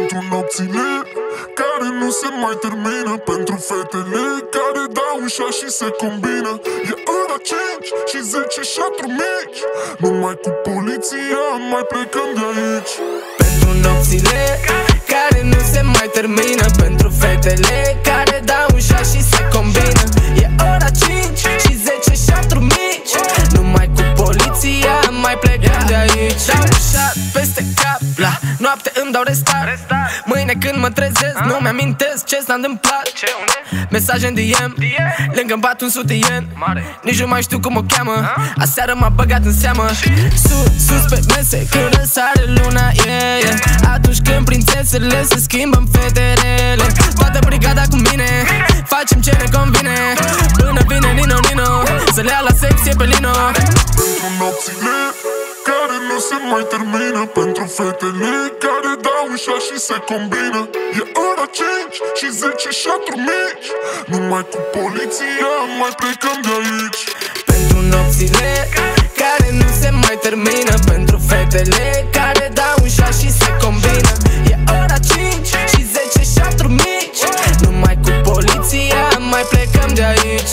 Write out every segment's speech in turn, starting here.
Pentru nopțile care nu se mai termină, pentru fetele care dau ușa și se combină. E ora 5 și 10 șaturi mici, numai cu poliția mai plecăm de aici. Pentru nopțile care nu se mai termină, pentru fetele care dau ușa și se combină. E ora 5 și 10 șaturi mici, numai cu poliția mai plecăm de aici. Dau ușa peste cap, la noapte îmi dau restart. Mâine când mă trezesc nu-mi amintesc ce s-a întâmplat. Mesaje în DM, lângă-mi bat un sutien, nici nu mai știu cum o cheamă. Aseară m-a băgat în seamă. Sus pe mese când răsare luna, yeah. Atunci când prințesele se schimbă în fetele. Toată brigada cu mine, facem ce ne convine. Până vine Nino Nino să le ia la secție pe Lino. Pentru nopțile care nu se mai termină, pentru fetele care dau ușa și se combină. E ora 5 și 10 șaturi mici, numai cu poliția mai plecăm de aici. Pentru nopțile care nu se mai termină, pentru fetele care dau ușa și se combină. E ora 5 și 10 șaturi mici, numai cu poliția mai plecăm de aici.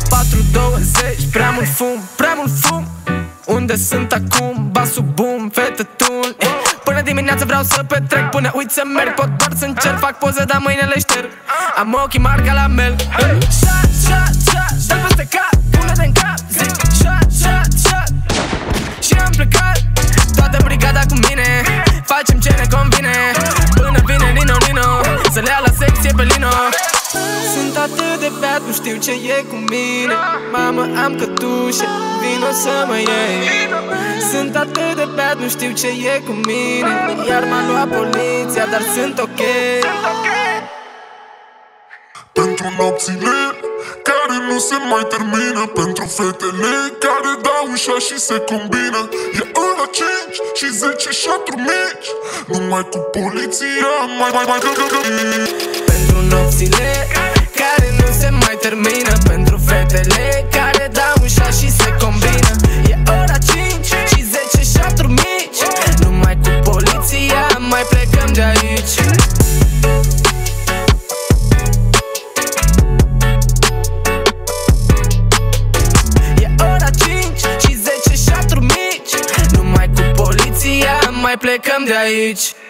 4:20, prea mult fum, prea mult fum. Unde sunt acum? Basul boom, fete tun. Până dimineața vreau să petrec, până uit să merg. Pot doar să încerc, fac poze, dar mâine le șterg. Am ochii mari ca la mel. Shot, shot, shot, dă peste cap, pune-te în cap. Zic shot, shot, shot. Și am plecat, toată brigada cu mine. Facem ce ne convine. Până vine Nino Nino să le ia la secție pe Lino. Sunt atât de beat, nu știu ce e cu mine. Mamă, am cătușe, vino să mă iei. Sunt atât de beat, nu știu ce e cu mine. Iar m-a luat poliția, dar sunt ok. Pentru nopțile care nu se mai termină, pentru fetele care dau ușa și se combină. E ora 5 și 10 șaturi mici, numai cu poliția mai Pentru nopțile care nu se mai termină, pentru fetele care dau ușa și se combină. E ora 5 și 10 șaturi mici, numai cu poliția mai plecăm de aici. E ora 5 și 10 șaturi mici, numai cu poliția mai plecăm de aici.